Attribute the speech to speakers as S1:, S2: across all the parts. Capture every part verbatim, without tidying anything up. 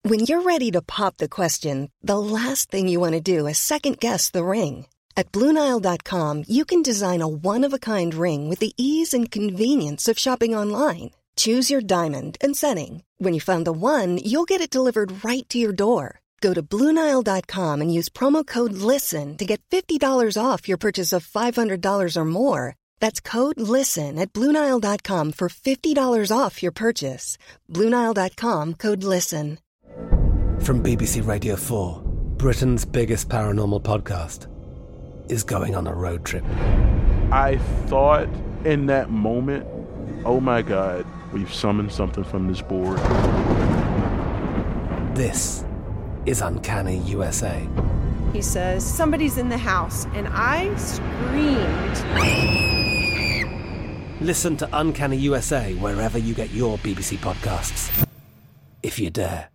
S1: When you're ready to pop the question, the last thing you want to do is second-guess the ring. At Blue Nile dot com, you can design a one-of-a-kind ring with the ease and convenience of shopping online. Choose your diamond and setting. When you find the one, you'll get it delivered right to your door. Go to Blue Nile dot com and use promo code LISTEN to get fifty dollars off your purchase of five hundred dollars or more. That's code LISTEN at Blue Nile dot com for fifty dollars off your purchase. Blue Nile dot com, code LISTEN.
S2: From B B C Radio four, Britain's biggest paranormal podcast is going on a road trip.
S3: I thought in that moment, oh my God, we've summoned something from this board.
S2: This is Uncanny U S A.
S4: He says, somebody's in the house, and I screamed.
S2: Listen to Uncanny U S A wherever you get your B B C podcasts, if you dare.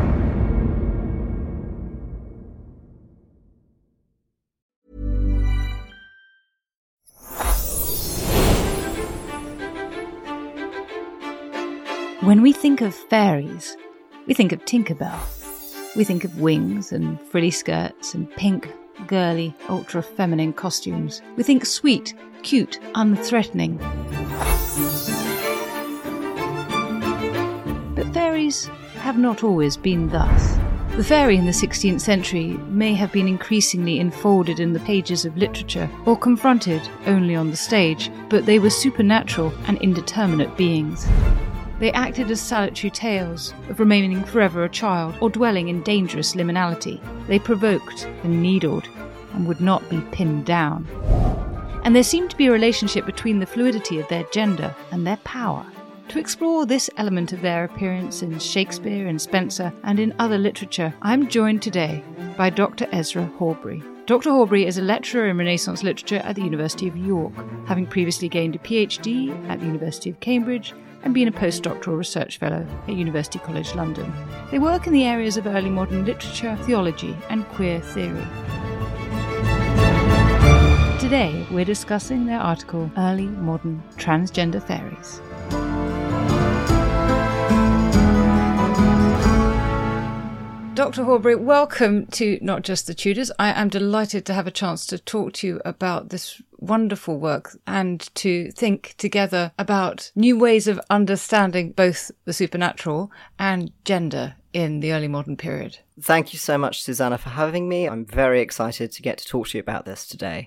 S5: When we think of fairies, we think of Tinkerbell. We think of wings and frilly skirts and pink, girly, ultra-feminine costumes. We think sweet, cute, unthreatening. But fairies have not always been thus. The fairy in the sixteenth century may have been increasingly enfolded in the pages of literature or confronted only on the stage, but they were supernatural and indeterminate beings. They acted as salutary tales of remaining forever a child or dwelling in dangerous liminality. They provoked and needled and would not be pinned down. And there seemed to be a relationship between the fluidity of their gender and their power. To explore this element of their appearance in Shakespeare and Spenser and in other literature, I'm joined today by Doctor Ezra Horbury. Doctor Horbury is a lecturer in Renaissance literature at the University of York, having previously gained a PhD at the University of Cambridge and been a postdoctoral research fellow at University College London. They work in the areas of early modern literature, theology, and queer theory. Today, we're discussing their article, Early Modern Transgender Fairies. Doctor Horbury, welcome to Not Just the Tudors. I am delighted to have a chance to talk to you about this wonderful work and to think together about new ways of understanding both the supernatural and gender in the early modern period.
S6: Thank you so much, Susanna, for having me. I'm very excited to get to talk to you about this today.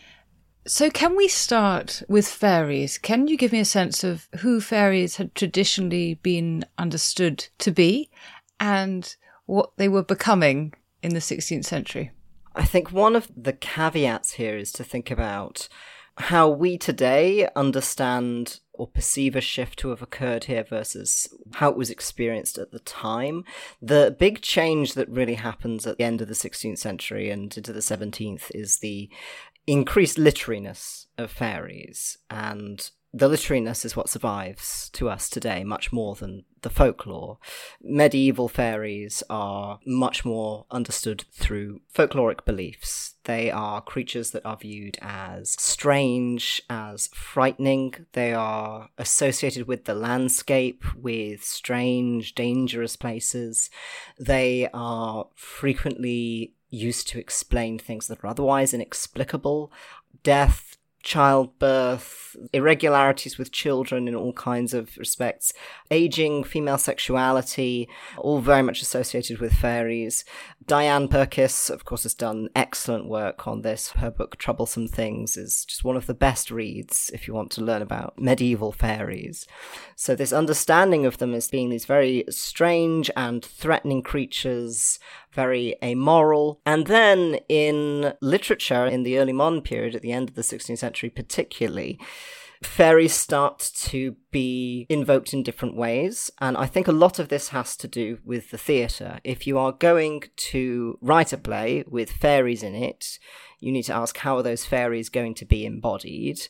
S5: So can we start with fairies? Can you give me a sense of who fairies had traditionally been understood to be and what they were becoming in the sixteenth century?
S6: I think one of the caveats here is to think about how we today understand or perceive a shift to have occurred here versus how it was experienced at the time. The big change that really happens at the end of the sixteenth century and into the seventeenth is the increased literariness of fairies, and the literariness is what survives to us today much more than the folklore. Medieval fairies are much more understood through folkloric beliefs. They are creatures that are viewed as strange, as frightening. They are associated with the landscape, with strange, dangerous places. They are frequently used to explain things that are otherwise inexplicable. Death, childbirth, irregularities with children in all kinds of respects, aging, female sexuality, all very much associated with fairies. Diane Purkiss, of course, has done excellent work on this. Her book, Troublesome Things, is just one of the best reads if you want to learn about medieval fairies. So this understanding of them as being these very strange and threatening creatures, very amoral. And then in literature, in the early modern period, at the end of the sixteenth century particularly, fairies start to be invoked in different ways. And I think a lot of this has to do with the theatre. If you are going to write a play with fairies in it, you need to ask, how are those fairies going to be embodied?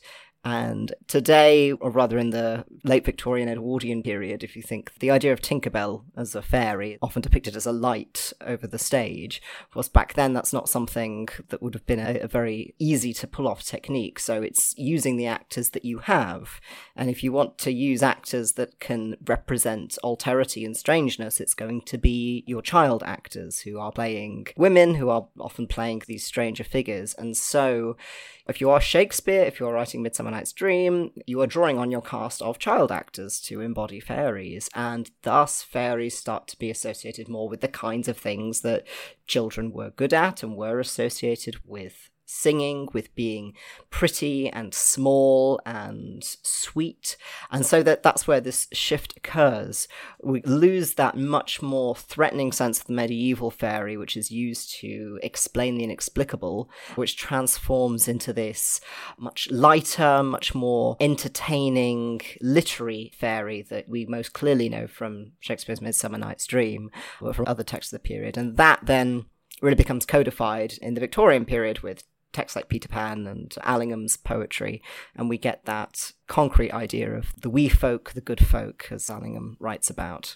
S6: And today, or rather in the late Victorian Edwardian period, if you think the idea of Tinkerbell as a fairy, often depicted as a light over the stage, was back then that's not something that would have been a, a very easy to pull off technique. So it's using the actors that you have. And if you want to use actors that can represent alterity and strangeness, it's going to be your child actors who are playing women, who are often playing these stranger figures. And so if you are Shakespeare, if you're writing Midsummer Night's Dream, you are drawing on your cast of child actors to embody fairies, and thus fairies start to be associated more with the kinds of things that children were good at and were associated with singing, with being pretty and small and sweet. And so that that's where this shift occurs. We lose that much more threatening sense of the medieval fairy, which is used to explain the inexplicable, which transforms into this much lighter, much more entertaining literary fairy that we most clearly know from Shakespeare's Midsummer Night's Dream or from other texts of the period. And that then really becomes codified in the Victorian period with texts like Peter Pan and Allingham's poetry, and we get that concrete idea of the wee folk, the good folk, as Allingham writes about.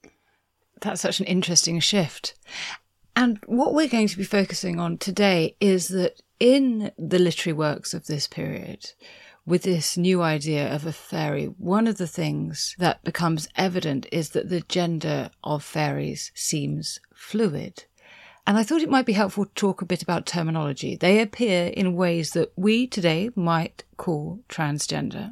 S5: That's such an interesting shift. And what we're going to be focusing on today is that in the literary works of this period, with this new idea of a fairy, one of the things that becomes evident is that the gender of fairies seems fluid. And I thought it might be helpful to talk a bit about terminology. They appear in ways that we today might call transgender.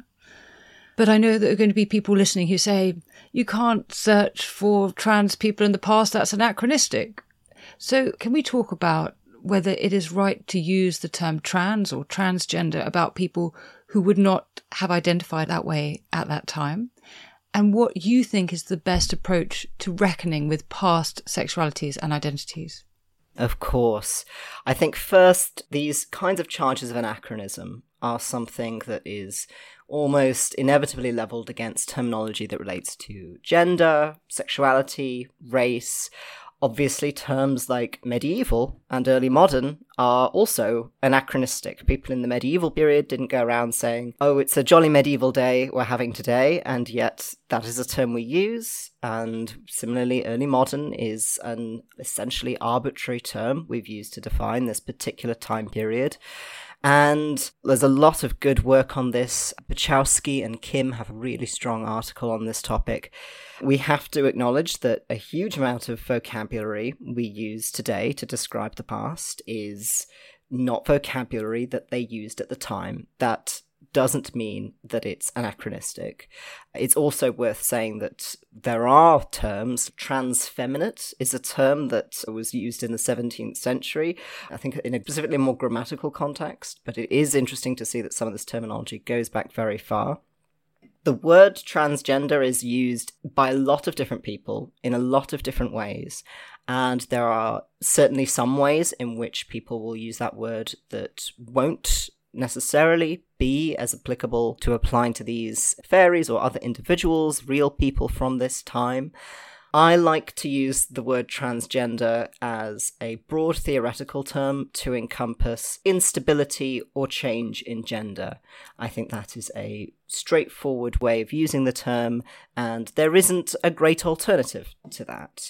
S5: But I know that there are going to be people listening who say, you can't search for trans people in the past, that's anachronistic. So can we talk about whether it is right to use the term trans or transgender about people who would not have identified that way at that time? And what you think is the best approach to reckoning with past sexualities and identities?
S6: Of course. I think first, these kinds of charges of anachronism are something that is almost inevitably leveled against terminology that relates to gender, sexuality, race. Obviously, terms like medieval and early modern are also anachronistic. People in the medieval period didn't go around saying, oh, it's a jolly medieval day we're having today, and yet that is a term we use. And similarly, early modern is an essentially arbitrary term we've used to define this particular time period. And there's a lot of good work on this. Bachowski and Kim have a really strong article on this topic. We have to acknowledge that a huge amount of vocabulary we use today to describe the past is not vocabulary that they used at the time. That doesn't mean that it's anachronistic. It's also worth saying that there are terms. Transfeminate is a term that was used in the seventeenth century, I think in a specifically more grammatical context, but it is interesting to see that some of this terminology goes back very far. The word transgender is used by a lot of different people in a lot of different ways, and there are certainly some ways in which people will use that word that won't necessarily be as applicable to applying to these fairies or other individuals, real people from this time. I like to use the word transgender as a broad theoretical term to encompass instability or change in gender. I think that is a straightforward way of using the term, and there isn't a great alternative to that.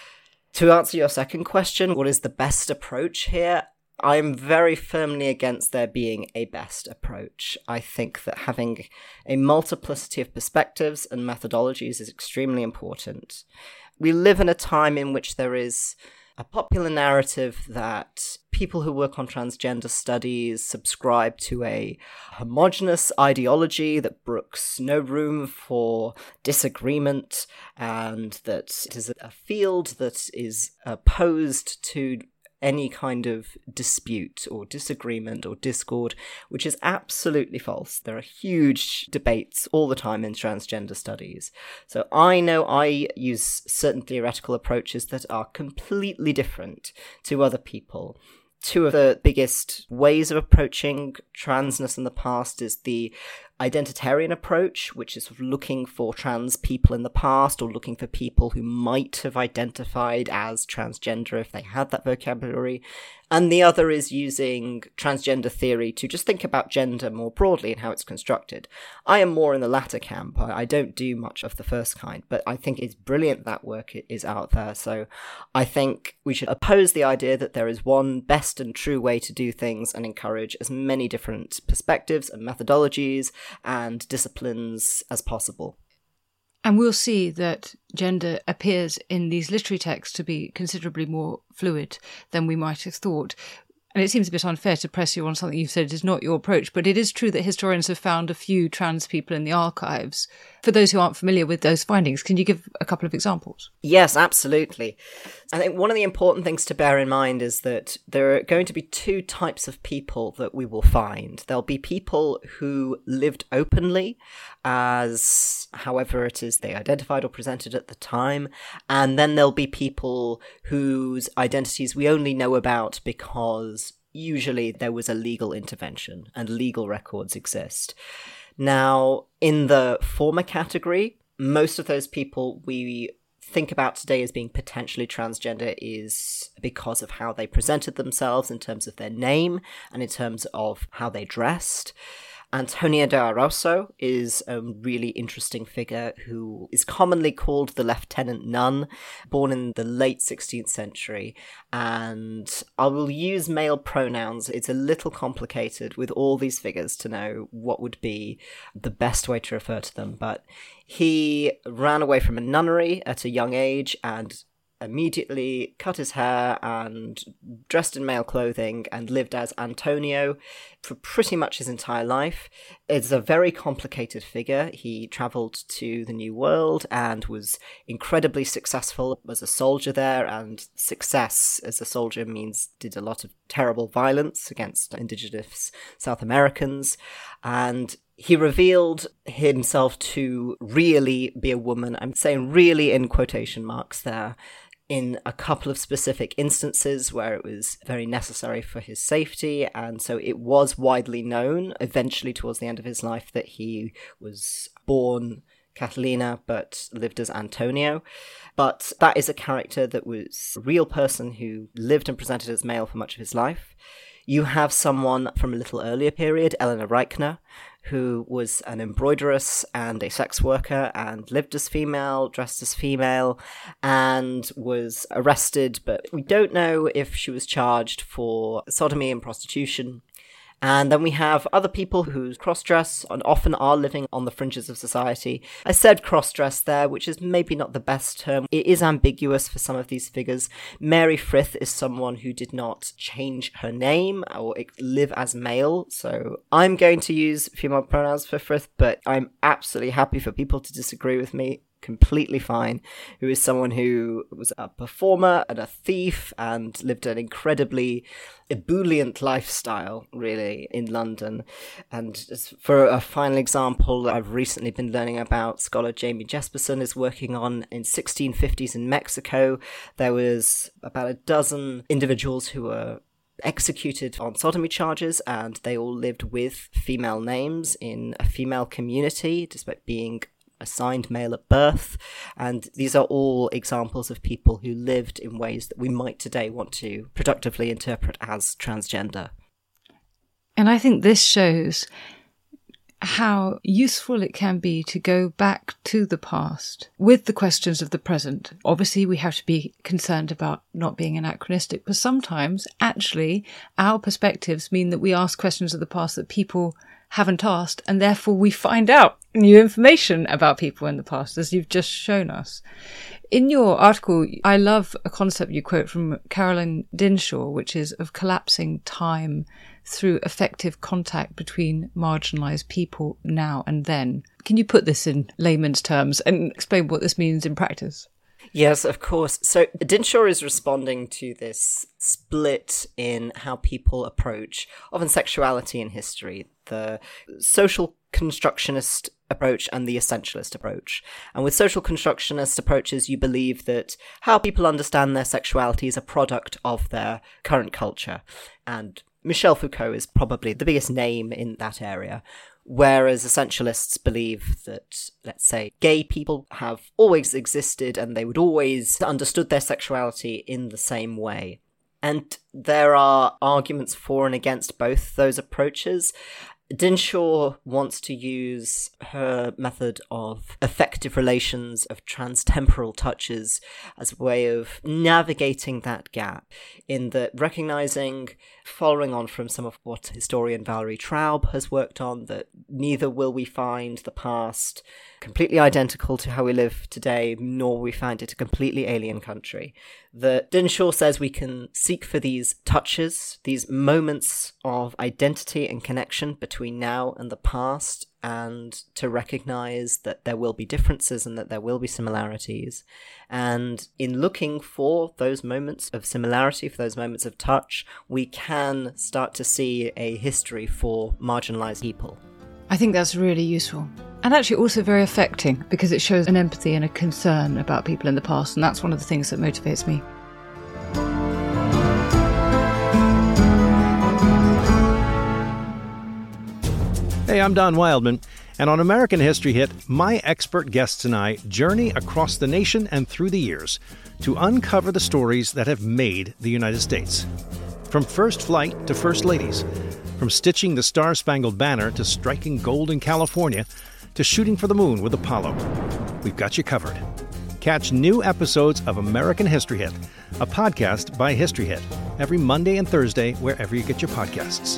S6: To answer your second question, what is the best approach here? I'm very firmly against there being a best approach. I think that having a multiplicity of perspectives and methodologies is extremely important. We live in a time in which there is a popular narrative that people who work on transgender studies subscribe to a homogenous ideology that brooks no room for disagreement, and that it is a field that is opposed to any kind of dispute or disagreement or discord, which is absolutely false. There are huge debates all the time in transgender studies. So I know I use certain theoretical approaches that are completely different to other people. Two of the biggest ways of approaching transness in the past is the identitarian approach, which is sort of looking for trans people in the past or looking for people who might have identified as transgender if they had that vocabulary. And the other is using transgender theory to just think about gender more broadly and how it's constructed. I am more in the latter camp. I don't do much of the first kind, but I think it's brilliant that work is out there. So I think we should oppose the idea that there is one best and true way to do things and encourage as many different perspectives and methodologies and disciplines as possible.
S5: And we'll see that gender appears in these literary texts to be considerably more fluid than we might have thought. And it seems a bit unfair to press you on something you've said is not your approach, but it is true that historians have found a few trans people in the archives. For those who aren't familiar with those findings, can you give a couple of examples?
S6: Yes, absolutely. I think one of the important things to bear in mind is that there are going to be two types of people that we will find. There'll be people who lived openly as however it is they identified or presented at the time, and then there'll be people whose identities we only know about because usually there was a legal intervention and legal records exist. Now, in the former category, most of those people we think about today as being potentially transgender is because of how they presented themselves in terms of their name and in terms of how they dressed. Antonia de Arauso is a really interesting figure who is commonly called the Lieutenant Nun, born in the late sixteenth century. And I will use male pronouns. It's a little complicated with all these figures to know what would be the best way to refer to them. But he ran away from a nunnery at a young age and immediately cut his hair and dressed in male clothing and lived as Antonio for pretty much his entire life. It's a very complicated figure. He travelled to the New World and was incredibly successful as a soldier there, and success as a soldier means did a lot of terrible violence against indigenous South Americans, and he revealed himself to really be a woman. I'm saying really in quotation marks there, in a couple of specific instances where it was very necessary for his safety. And so it was widely known eventually towards the end of his life that he was born Catalina but lived as Antonio. But that is a character that was a real person who lived and presented as male for much of his life. You have someone from a little earlier period, Eleanor Reichner, who was an embroideress and a sex worker and lived as female, dressed as female, and was arrested, but we don't know if she was charged for sodomy and prostitution. And then we have other people who cross-dress and often are living on the fringes of society. I said cross-dress there, which is maybe not the best term. It is ambiguous for some of these figures. Mary Frith is someone who did not change her name or live as male. So I'm going to use female pronouns for Frith, but I'm absolutely happy for people to disagree with me. Completely fine, who is someone who was a performer and a thief and lived an incredibly ebullient lifestyle, really, in London. And for a final example, I've recently been learning about, scholar Jamie Jesperson is working on in sixteen fifties in Mexico. There was about a dozen individuals who were executed on sodomy charges, and they all lived with female names in a female community, despite being assigned male at birth. And these are all examples of people who lived in ways that we might today want to productively interpret as transgender.
S5: And I think this shows how useful it can be to go back to the past with the questions of the present. Obviously, we have to be concerned about not being anachronistic, but sometimes actually our perspectives mean that we ask questions of the past that people haven't asked, and therefore we find out new information about people in the past, as you've just shown us. In your article, I love a concept you quote from Carolyn Dinshaw, which is of collapsing time through effective contact between marginalised people now and then. Can you put this in layman's terms and explain what this means in practice?
S6: Yes, of course. So Dinshaw is responding to this split in how people approach often sexuality in history, the social constructionist approach and the essentialist approach. And with social constructionist approaches, you believe that how people understand their sexuality is a product of their current culture. And Michel Foucault is probably the biggest name in that area. Whereas essentialists believe that, let's say, gay people have always existed and they would always understood their sexuality in the same way. And there are arguments for and against both those approaches. Dinshaw wants to use her method of affective relations, of transtemporal touches, as a way of navigating that gap, in that recognizing, following on from some of what historian Valerie Traub has worked on, that neither will we find the past completely identical to how we live today, nor will we find it a completely alien country. That Dinshaw says we can seek for these touches, these moments of identity and connection between now and the past, and to recognize that there will be differences and that there will be similarities. And in looking for those moments of similarity, for those moments of touch, we can start to see a history for marginalized people.
S5: I think that's really useful. And actually also very affecting, because it shows an empathy and a concern about people in the past, and that's one of the things that motivates me.
S7: Hey, I'm Don Wildman, and on American History Hit, my expert guests and I journey across the nation and through the years to uncover the stories that have made the United States. From first flight to first ladies, from stitching the Star-Spangled Banner to striking gold in California, to shooting for the moon with Apollo. We've got you covered. Catch new episodes of American History Hit, a podcast by History Hit, every Monday and Thursday wherever you get your podcasts.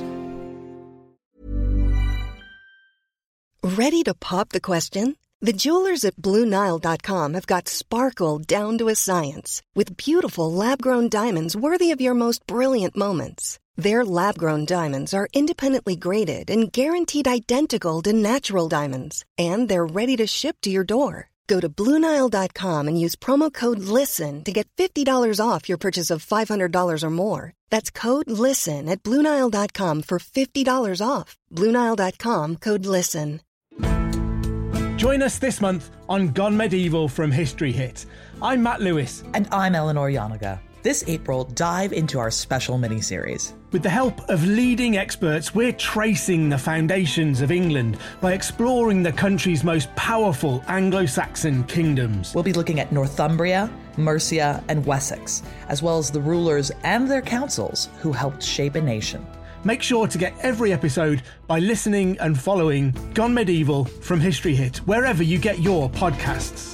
S1: Ready to pop the question? The jewelers at Blue Nile dot com have got sparkle down to a science with beautiful lab-grown diamonds worthy of your most brilliant moments. Their lab-grown diamonds are independently graded and guaranteed identical to natural diamonds, and they're ready to ship to your door. Go to Blue Nile dot com and use promo code LISTEN to get fifty dollars off your purchase of five hundred dollars or more. That's code LISTEN at Blue Nile dot com for fifty dollars off. Blue Nile dot com, code LISTEN.
S8: Join us this month on Gone Medieval from History Hit. I'm Matt Lewis.
S9: And I'm Eleanor Yanaga. This April, dive into our special mini-series.
S8: With the help of leading experts, we're tracing the foundations of England by exploring the country's most powerful Anglo-Saxon kingdoms.
S9: We'll be looking at Northumbria, Mercia, and Wessex, as well as the rulers and their councils who helped shape a nation.
S8: Make sure to get every episode by listening and following Gone Medieval from History Hit, wherever you get your podcasts.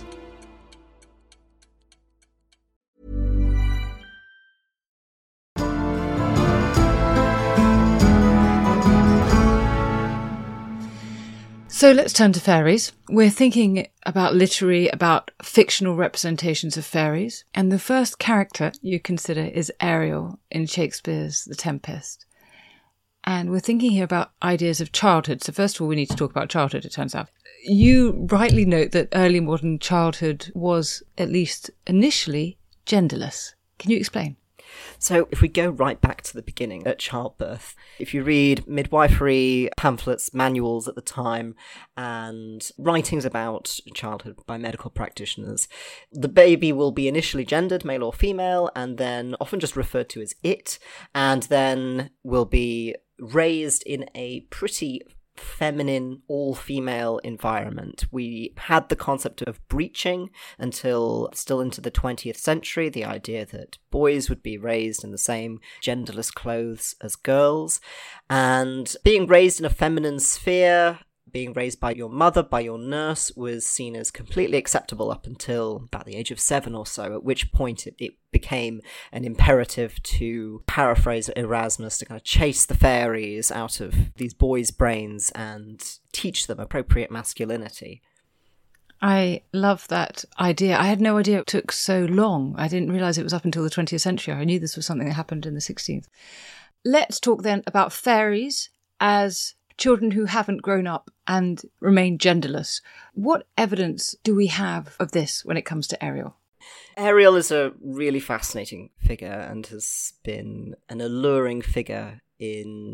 S5: So let's turn to fairies. We're thinking about literary, about fictional representations of fairies. And the first character you consider is Ariel in Shakespeare's The Tempest. And we're thinking here about ideas of childhood. So first of all, we need to talk about childhood, it turns out. You rightly note that early modern childhood was, at least initially, genderless. Can you explain?
S6: So if we go right back to the beginning at childbirth, if you read midwifery pamphlets, manuals at the time, and writings about childhood by medical practitioners, the baby will be initially gendered, male or female, and then often just referred to as it, and then will be raised in a pretty feminine, all-female environment. We had the concept of breeching until still into the twentieth century, the idea that boys would be raised in the same genderless clothes as girls, and being raised in a feminine sphere, being raised by your mother, by your nurse, was seen as completely acceptable up until about the age of seven or so, at which point it, it became an imperative, to paraphrase Erasmus, to kind of chase the fairies out of these boys' brains and teach them appropriate masculinity.
S5: I love that idea. I had no idea it took so long. I didn't realise it was up until the twentieth century. I knew this was something that happened in the sixteenth. Let's talk then about fairies as children who haven't grown up and remain genderless. What evidence do we have of this when it comes to Ariel?
S6: Ariel is a really fascinating figure and has been an alluring figure in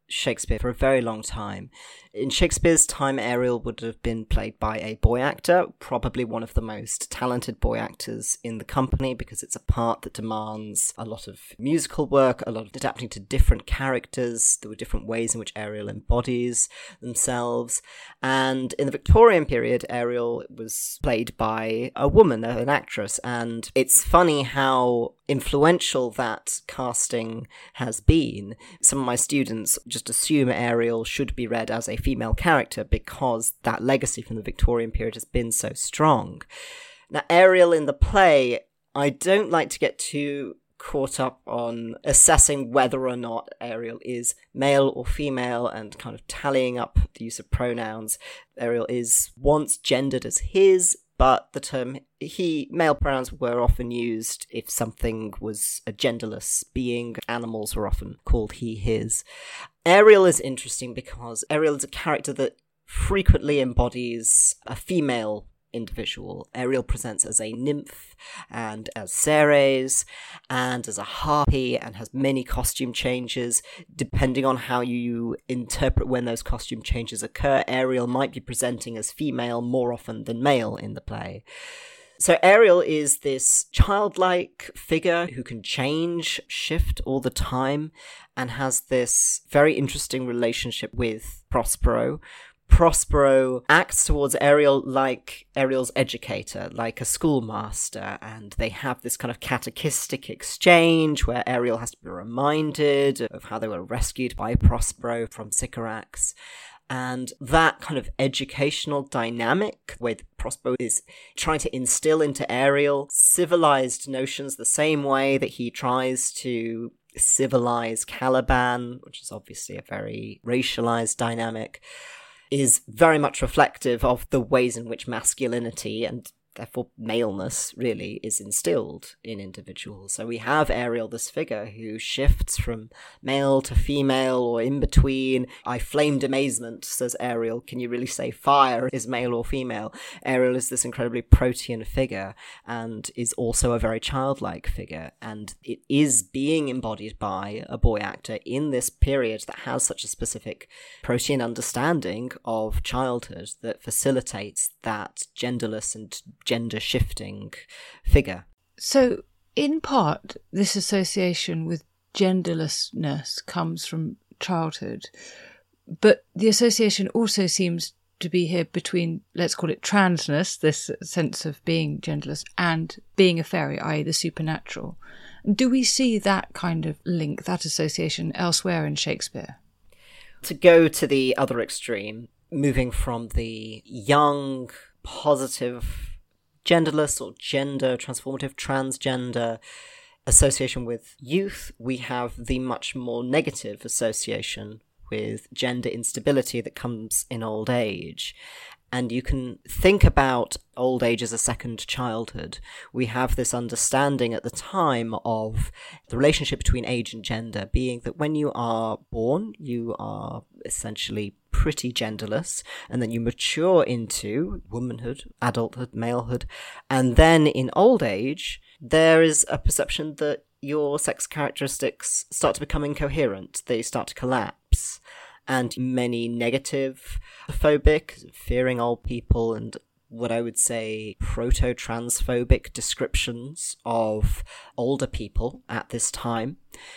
S6: Shakespeare for a very long time. In Shakespeare's time, Ariel would have been played by a boy actor, probably one of the most talented boy actors in the company, because it's a part that demands a lot of musical work, a lot of adapting to different characters. There were different ways in which Ariel embodies themselves. And in the Victorian period, Ariel was played by a woman, an actress, and it's funny how influential that casting has been. Some of my students just assume Ariel should be read as a female character because that legacy from the Victorian period has been so strong. Now, Ariel in the play, I don't like to get too caught up on assessing whether or not Ariel is male or female and kind of tallying up the use of pronouns. Ariel is once gendered as his, but the term he, male pronouns were often used if something was a genderless being. Animals were often called he, his. Ariel is interesting because Ariel is a character that frequently embodies a female individual. Ariel presents as a nymph and as Ceres and as a harpy and has many costume changes. Depending on how you interpret when those costume changes occur, Ariel might be presenting as female more often than male in the play. So Ariel is this childlike figure who can change, shift all the time, and has this very interesting relationship with Prospero. Prospero acts towards Ariel like Ariel's educator, like a schoolmaster, and they have this kind of catechistic exchange where Ariel has to be reminded of how they were rescued by Prospero from Sycorax. And that kind of educational dynamic where Prospero is trying to instill into Ariel civilized notions the same way that he tries to civilize Caliban, which is obviously a very racialized dynamic, is very much reflective of the ways in which masculinity and therefore maleness really is instilled in individuals. So we have Ariel, this figure who shifts from male to female or in between. I flamed amazement, says Ariel. Can you really say fire is male or female? Ariel is this incredibly protean figure and is also a very childlike figure. And it is being embodied by a boy actor in this period that has such a specific protean understanding of childhood that facilitates that genderless and gender-shifting figure.
S5: So, in part, this association with genderlessness comes from childhood, but the association also seems to be here between, let's call it transness, this sense of being genderless, and being a fairy, that is the supernatural. Do we see that kind of link, that association, elsewhere in Shakespeare?
S6: To go to the other extreme, moving from the young, positive, genderless or gender transformative transgender association with youth, we have the much more negative association with gender instability that comes in old age. And you can think about old age as a second childhood. We have this understanding at the time of the relationship between age and gender being that when you are born, you are essentially pretty genderless, and then you mature into womanhood, adulthood, malehood, and then in old age, there is a perception that your sex characteristics start to become incoherent. They start to collapse. And many negative, phobic, fearing old people, and what I would say proto-transphobic descriptions of older people at this time.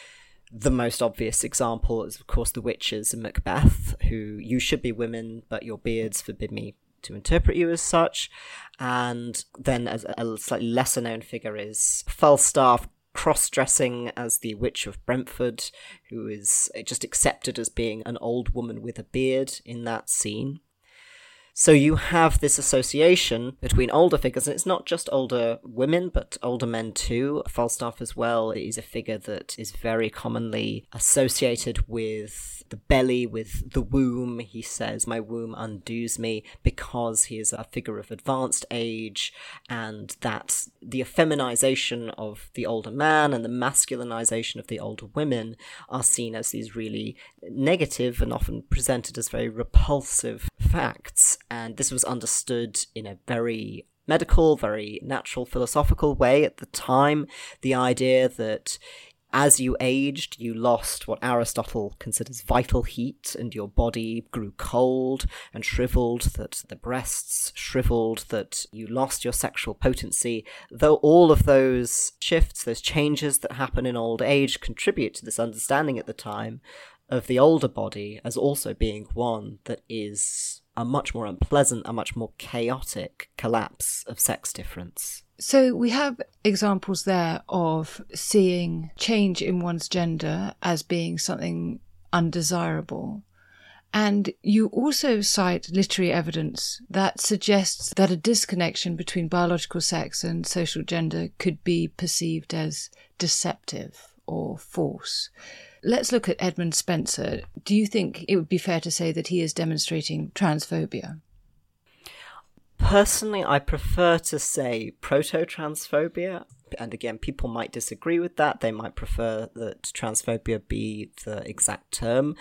S6: The most obvious example is, of course, the witches in Macbeth, who you should be women, but your beards forbid me to interpret you as such. And then as a slightly lesser-known figure is Falstaff, cross-dressing as the Witch of Brentford, who is just accepted as being an old woman with a beard in that scene. So you have this association between older figures, and it's not just older women, but older men too. Falstaff as well is a figure that is very commonly associated with the belly, with the womb. He says, "My womb undoes me," because he is a figure of advanced age, and that the effeminization of the older man and the masculinization of the older women are seen as these really negative and often presented as very repulsive facts. And this was understood in a very medical, very natural, philosophical way at the time. The idea that as you aged, you lost what Aristotle considers vital heat, and your body grew cold and shriveled, that the breasts shriveled, that you lost your sexual potency. Though all of those shifts, those changes that happen in old age contribute to this understanding at the time of the older body as also being one that is a much more unpleasant, a much more chaotic collapse of sex difference.
S5: So we have examples there of seeing change in one's gender as being something undesirable. And you also cite literary evidence that suggests that a disconnection between biological sex and social gender could be perceived as deceptive or false. Let's look at Edmund Spenser. Do you think it would be fair to say that he is demonstrating transphobia?
S6: Personally, I prefer to say proto-transphobia. And again, people might disagree with that. They might prefer that transphobia be the exact term.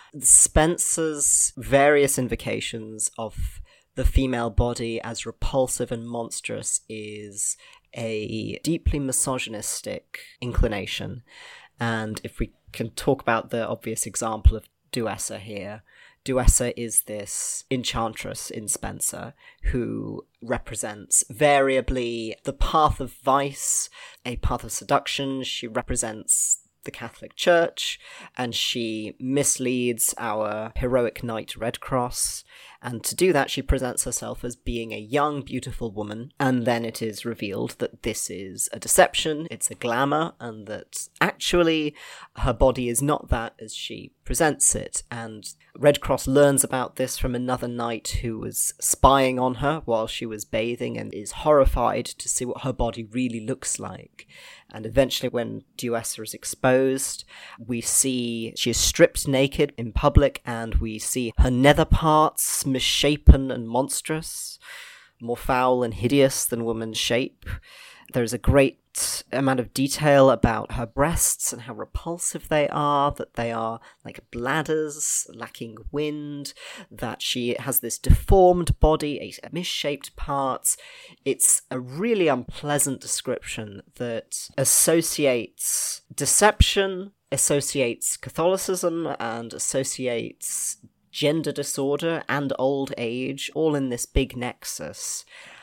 S6: Spenser's various invocations of the female body as repulsive and monstrous is a deeply misogynistic inclination. And if we can talk about the obvious example of Duessa here, Duessa is this enchantress in Spenser who represents variably the path of vice, a path of seduction. She represents the Catholic Church, and she misleads our heroic knight Redcross. And to do that, she presents herself as being a young, beautiful woman, and then it is revealed that this is a deception, it's a glamour, and that actually her body is not that as she presents it. And Redcross learns about this from another knight who was spying on her while she was bathing and is horrified to see what her body really looks like. And eventually, when Duessa is exposed, we see she is stripped naked in public, and we see her nether parts misshapen and monstrous, more foul and hideous than woman's shape. There's a great amount of detail about her breasts and how repulsive they are, that they are like bladders lacking wind, that she has this deformed body, a misshaped parts. It's a really unpleasant description that associates deception, associates Catholicism, and associates gender disorder and old age, all in this big nexus,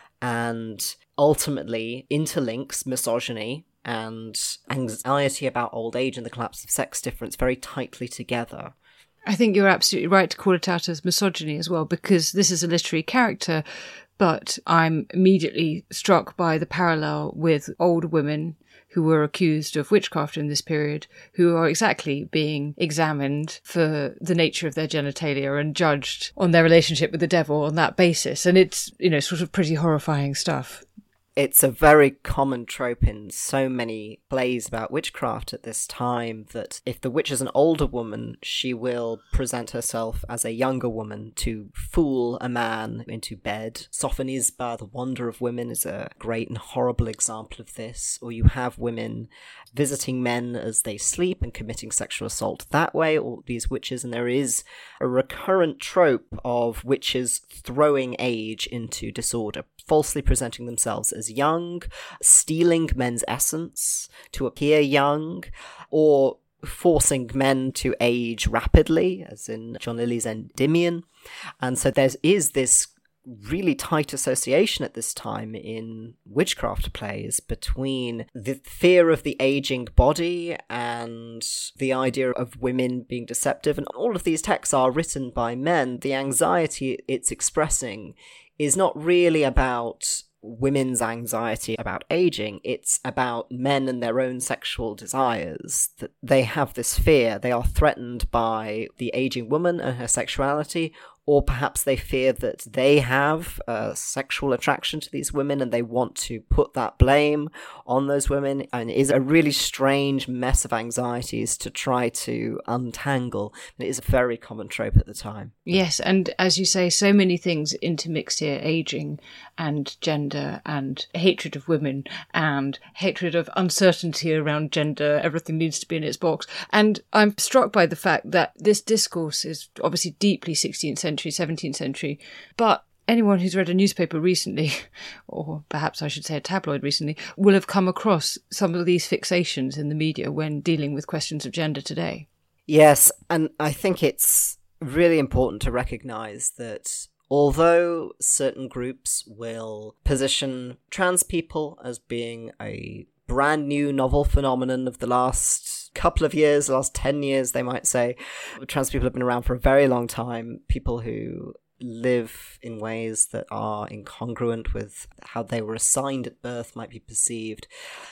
S6: and ultimately interlinks misogyny and anxiety about old age and the collapse of sex difference very tightly together.
S5: I think you're absolutely right to call it out as misogyny as well, because this is a literary character, but I'm immediately struck by the parallel with old women who were accused of witchcraft in this period, who are exactly being examined for the nature of their genitalia and judged on their relationship with the devil on that basis. And it's, you know, sort of pretty horrifying stuff.
S6: It's a very common trope in so many plays about witchcraft at this time that if the witch is an older woman, she will present herself as a younger woman to fool a man into bed. Sophonisba, the wonder of women, is a great and horrible example of this. Or you have women visiting men as they sleep and committing sexual assault that way, all these witches. And there is a recurrent trope of witches throwing age into disorder, falsely presenting themselves as young, stealing men's essence to appear young, or forcing men to age rapidly, as in John Lilly's Endymion. And so there is this really tight association at this time in witchcraft plays between the fear of the aging body and the idea of women being deceptive. And all of these texts are written by men. The anxiety it's expressing is not really about women's anxiety about aging. It's about men and their own sexual desires, that they have this fear. They are threatened by the aging woman and her sexuality, or perhaps they fear that they have a sexual attraction to these women and they want to put that blame on those women. And it is a really strange mess of anxieties to try to untangle. It is a very common trope at the time.
S5: Yes, and as you say, so many things intermixed here: aging and gender and hatred of women and hatred of uncertainty around gender. Everything needs to be in its box. And I'm struck by the fact that this discourse is obviously deeply sixteenth century, seventeenth century, but Anyone who's read a newspaper recently, or perhaps I should say a tabloid recently, will have come across some of these fixations in the media when dealing with questions of gender today.
S6: Yes, and I think it's really important to recognise that although certain groups will position trans people as being a brand new novel phenomenon of the last couple of years, the last ten years, they might say, trans people have been around for a very long time, people who live in ways that are incongruent with how they were assigned at birth might be perceived,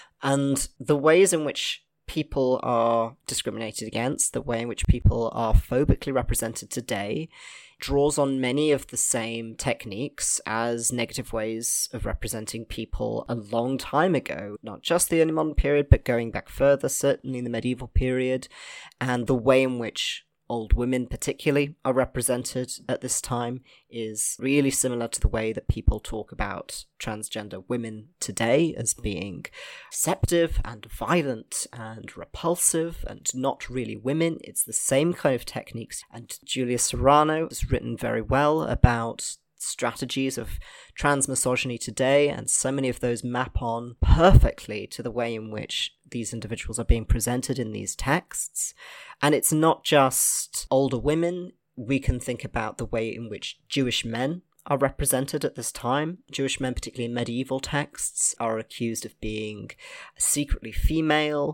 S6: and the ways in which people are discriminated against, the way in which people are phobically represented today, draws on many of the same techniques as negative ways of representing people a long time ago, not just the early modern period, but going back further, certainly the medieval period, and the way in which old women particularly are represented at this time is really similar to the way that people talk about transgender women today as being deceptive and violent and repulsive and not really women. It's the same kind of techniques, and Julia Serrano has written very well about strategies of transmisogyny today, and so many of those map on perfectly to the way in which these individuals are being presented in these texts. And it's not just older women. We can think about the way in which Jewish men are represented at this time. Jewish men, particularly in medieval texts, are accused of being secretly female,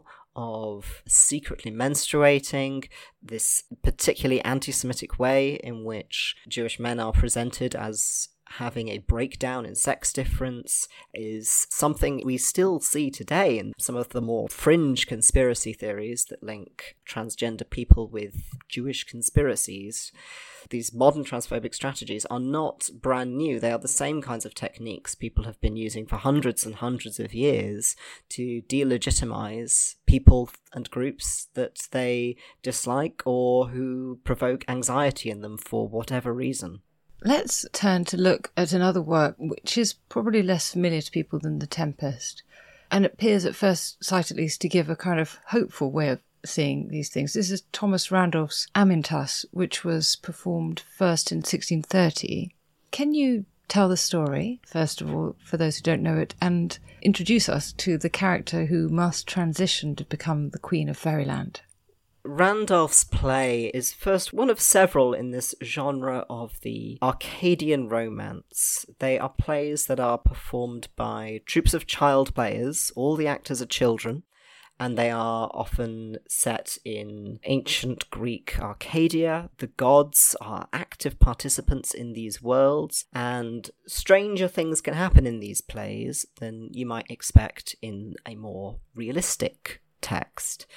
S6: of secretly menstruating, this particularly anti-Semitic way in which Jewish men are presented as having a breakdown in sex difference is something we still see today in some of the more fringe conspiracy theories that link transgender people with Jewish conspiracies. These modern transphobic strategies are not brand new. They are the same kinds of techniques people have been using for hundreds and hundreds of years to delegitimize people and groups that they dislike or who provoke anxiety in them for whatever reason.
S5: Let's turn to look at another work which is probably less familiar to people than The Tempest, and it appears at first sight at least to give a kind of hopeful way of seeing these things. This is Thomas Randolph's Amintas, which was performed first in sixteen thirty. Can you tell the story, first of all, for those who don't know it, and introduce us to the character who must transition to become the Queen of Fairyland?
S6: Randolph's play is first one of several in this genre of the Arcadian romance. They are plays that are performed by troupes of child players. All the actors are children, and they are often set in ancient Greek Arcadia. The gods are active participants in these worlds, and stranger things can happen in these plays than you might expect in a more realistic text.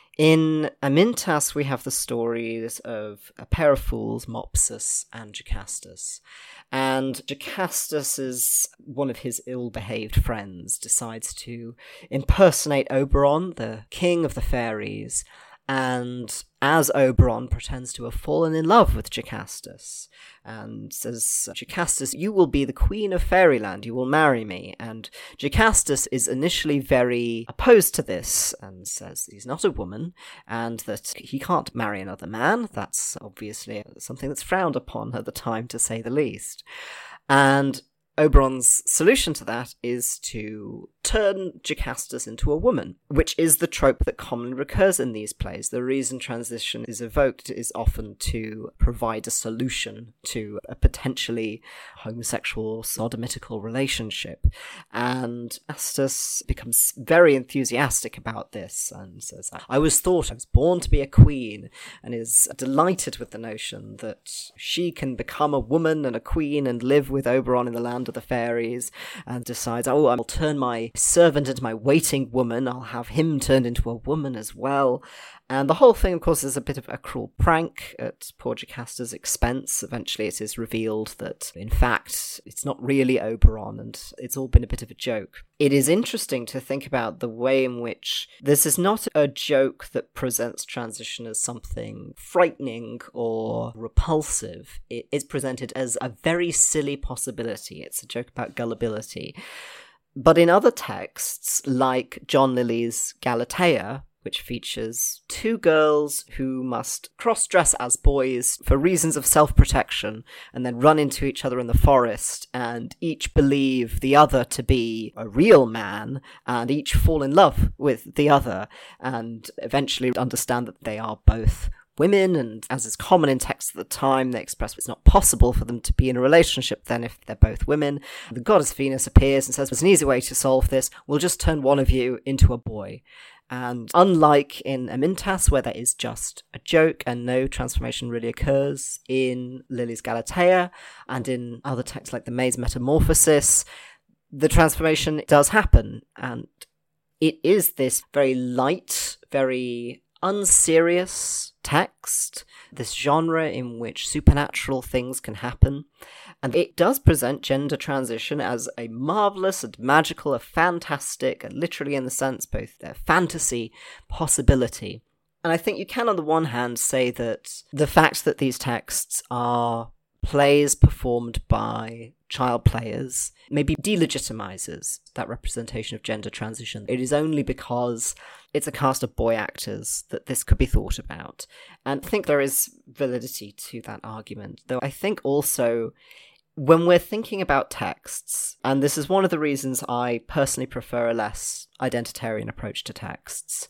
S6: In Amintas, we have the stories of a pair of fools, Mopsus and Jocastus. And Jocastus, is one of his ill-behaved friends, decides to impersonate Oberon, the king of the fairies, and as Oberon pretends to have fallen in love with Jocastus and says, Jocastus, you will be the Queen of Fairyland, you will marry me. And Jocastus is initially very opposed to this and says he's not a woman and that he can't marry another man. That's obviously something that's frowned upon at the time, to say the least. And Oberon's solution to that is to turn Jocastus into a woman, which is the trope that commonly recurs in these plays. The reason transition is evoked is often to provide a solution to a potentially homosexual or sodomitical relationship. And Jocastus becomes very enthusiastic about this and says, I was thought I was born to be a queen, and is delighted with the notion that she can become a woman and a queen and live with Oberon in the land of the fairies, and decides, oh, I'll turn my servant into my waiting woman, I'll have him turned into a woman as well. And the whole thing, of course, is a bit of a cruel prank at poor Jocastus' expense. Eventually it is revealed that, in fact, it's not really Oberon, and it's all been a bit of a joke. It is interesting to think about the way in which this is not a joke that presents transition as something frightening or repulsive. It is presented as a very silly possibility. It's a joke about gullibility. But in other texts, like John Lilly's Galatea, which features two girls who must cross-dress as boys for reasons of self-protection and then run into each other in the forest and each believe the other to be a real man and each fall in love with the other and eventually understand that they are both women, and as is common in texts at the time, they express it's not possible for them to be in a relationship then if they're both women. The goddess Venus appears and says, there's an easy way to solve this, we'll just turn one of you into a boy. And unlike in Amintas, where there is just a joke and no transformation really occurs, in Lilly's Galatea and in other texts like the Maid's Metamorphosis, the transformation does happen, and it is this very light, very unserious text, this genre in which supernatural things can happen, and it does present gender transition as a marvellous and magical, a fantastic, and literally in the sense both a fantasy possibility. And I think you can on the one hand say that the fact that these texts are plays performed by child players maybe delegitimizes that representation of gender transition. It is only because it's a cast of boy actors that this could be thought about. And I think there is validity to that argument. Though I think also when we're thinking about texts, and this is one of the reasons I personally prefer a less identitarian approach to texts,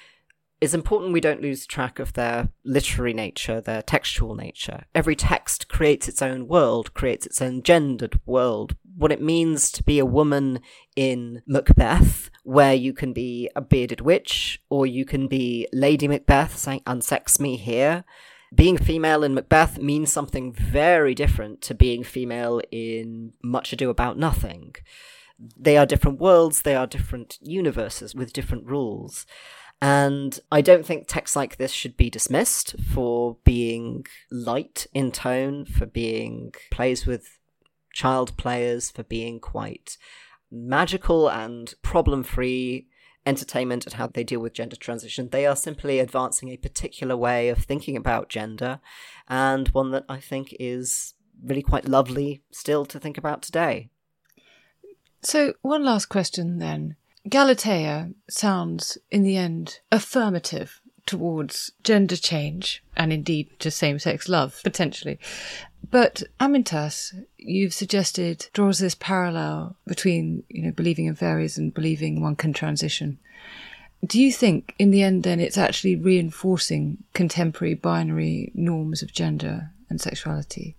S6: it's important we don't lose track of their literary nature, their textual nature. Every text creates its own world, creates its own gendered world. What it means to be a woman in Macbeth, where you can be a bearded witch, or you can be Lady Macbeth saying, unsex me here. Being female in Macbeth means something very different to being female in Much Ado About Nothing. They are different worlds, they are different universes with different rules. And I don't think texts like this should be dismissed for being light in tone, for being plays with child players, for being quite magical and problem-free entertainment at how they deal with gender transition. They are simply advancing a particular way of thinking about gender, and one that I think is really quite lovely still to think about today.
S5: So, one last question then. Galatea sounds, in the end, affirmative towards gender change, and indeed to same-sex love, potentially. But Amintas, you've suggested, draws this parallel between, you know, believing in fairies and believing one can transition. Do you think, in the end, then, it's actually reinforcing contemporary binary norms of gender and sexuality?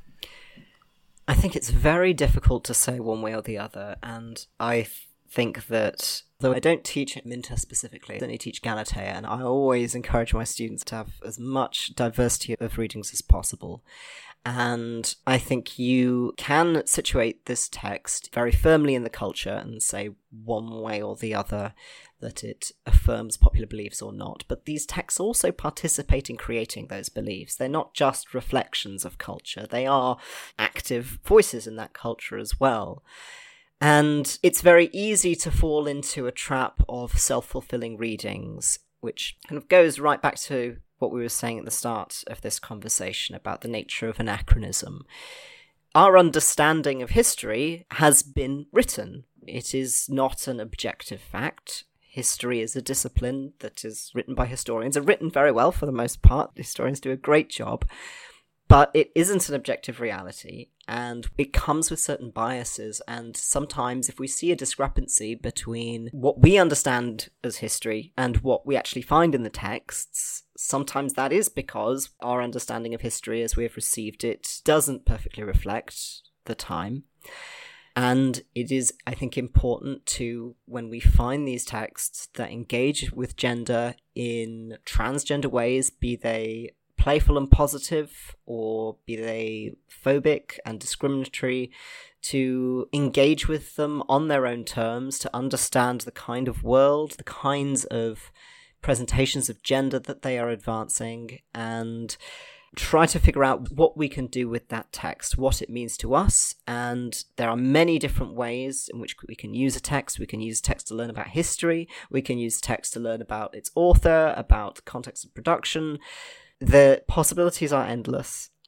S6: I think it's very difficult to say one way or the other, and I th- think that, though I don't teach Amintas specifically, I only teach Galatea, and I always encourage my students to have as much diversity of readings as possible. And I think you can situate this text very firmly in the culture and say one way or the other that it affirms popular beliefs or not. But these texts also participate in creating those beliefs. They're not just reflections of culture. They are active voices in that culture as well. And it's very easy to fall into a trap of self-fulfilling readings, which kind of goes right back to what we were saying at the start of this conversation about the nature of anachronism. Our understanding of history has been written. It is not an objective fact. History is a discipline that is written by historians, and written very well for the most part. Historians do a great job. But it isn't an objective reality, and it comes with certain biases, and sometimes if we see a discrepancy between what we understand as history and what we actually find in the texts, sometimes that is because our understanding of history as we have received it doesn't perfectly reflect the time. And it is, I think, important to, when we find these texts that engage with gender in transgender ways, be they playful and positive, or be they phobic and discriminatory, to engage with them on their own terms, to understand the kind of world, the kinds of presentations of gender that they are advancing, and try to figure out what we can do with that text, what it means to us. And there are many different ways in which we can use a text. We can use text to learn about history. We can use text to learn about its author, about context of production. The possibilities are endless,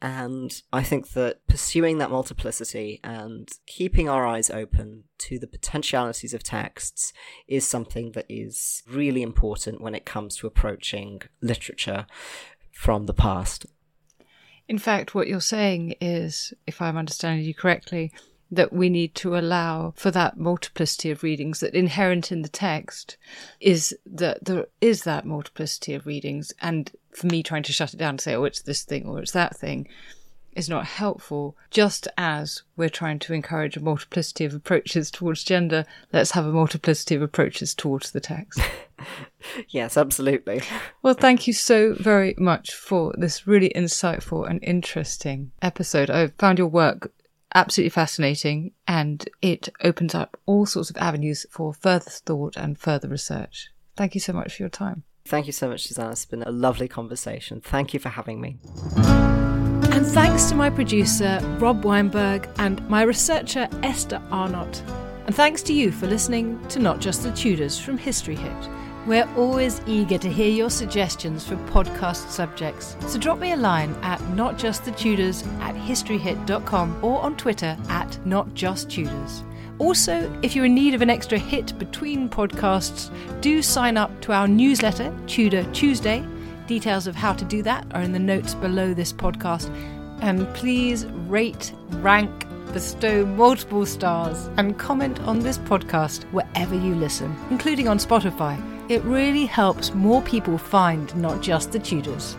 S6: And I think that pursuing that multiplicity and keeping our eyes open to the potentialities of texts is something that is really important when it comes to approaching literature from the past.
S5: In fact, what you're saying is, if I'm understanding you correctly, that we need to allow for that multiplicity of readings, that inherent in the text is that there is that multiplicity of readings. And for me trying to shut it down and say, oh, it's this thing or it's that thing, is not helpful. Just as we're trying to encourage a multiplicity of approaches towards gender, let's have a multiplicity of approaches towards the text.
S6: Yes, absolutely.
S5: Well, thank you so very much for this really insightful and interesting episode. I found your work absolutely fascinating, and it opens up all sorts of avenues for further thought and further research. Thank you so much for your time.
S6: Thank you so much, Susanna. It's been a lovely conversation. Thank you for having me.
S4: And thanks to my producer, Rob Weinberg, and my researcher, Esther Arnott. And thanks to you for listening to Not Just the Tudors from History Hit. We're always eager to hear your suggestions for podcast subjects. So drop me a line at notjustthetudors at historyhit dot com or on Twitter at notjusttudors. Also, if you're in need of an extra hit between podcasts, do sign up to our newsletter, Tudor Tuesday. Details of how to do that are in the notes below this podcast. And please rate, rank, bestow multiple stars, and comment on this podcast wherever you listen, including on Spotify. It really helps more people find Not Just the Tudors.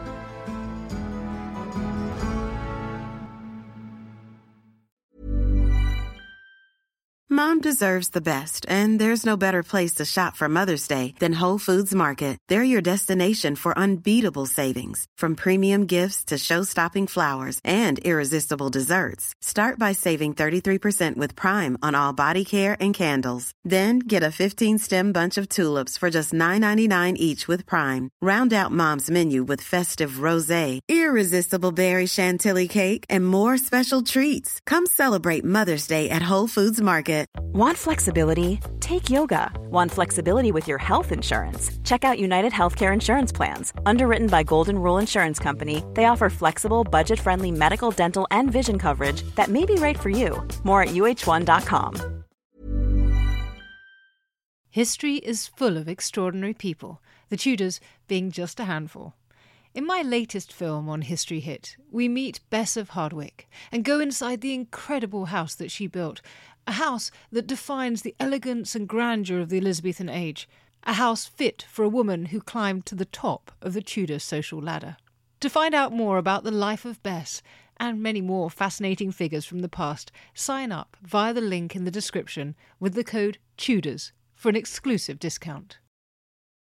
S10: Mom deserves the best, and there's no better place to shop for Mother's Day than Whole Foods Market. They're your destination for unbeatable savings, from premium gifts to show-stopping flowers and irresistible desserts. Start by saving thirty-three percent with Prime on all body care and candles. Then get a fifteen-stem bunch of tulips for just nine ninety-nine each with Prime. Round out Mom's menu with festive rosé, irresistible berry chantilly cake, and more special treats. Come celebrate Mother's Day at Whole Foods Market.
S11: Want flexibility? Take yoga. Want flexibility with your health insurance? Check out United Healthcare Insurance Plans. Underwritten by Golden Rule Insurance Company, they offer flexible, budget-friendly medical, dental, and vision coverage that may be right for you. More at U H one dot com.
S5: History is full of extraordinary people, the Tudors being just a handful. In my latest film on History Hit, we meet Bess of Hardwick and go inside the incredible house that she built, a house that defines the elegance and grandeur of the Elizabethan age, a house fit for a woman who climbed to the top of the Tudor social ladder. To find out more about the life of Bess and many more fascinating figures from the past, sign up via the link in the description with the code TUDORS for an exclusive discount.